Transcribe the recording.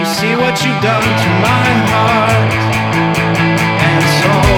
see what you've done to my heart and soul.